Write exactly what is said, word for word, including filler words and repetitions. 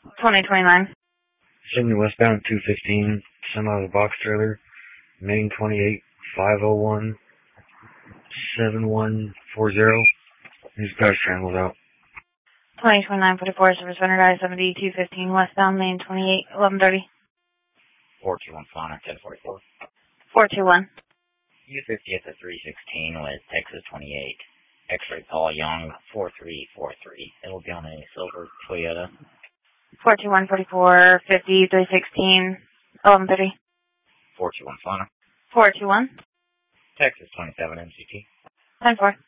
twenty twenty-nine. Sydney westbound two fifteen, semi with a box trailer, Main twenty-eight, five oh one, seven one four zero. These guys scrambled out. twenty twenty-nine forty-four, service rendered I seventy, two fifteen, westbound, Main twenty-eight, eleven thirty. four two one Fauna, ten forty-four. four two one. U fifty at the three sixteen with Texas twenty-eight. X-ray Paul Young, four three four three. It'll be on a silver Toyota. four two one forty-four, fifty, three sixteen, eleven thirty. four two one Fauna. four two one. Texas twenty-seven M C T. ten four.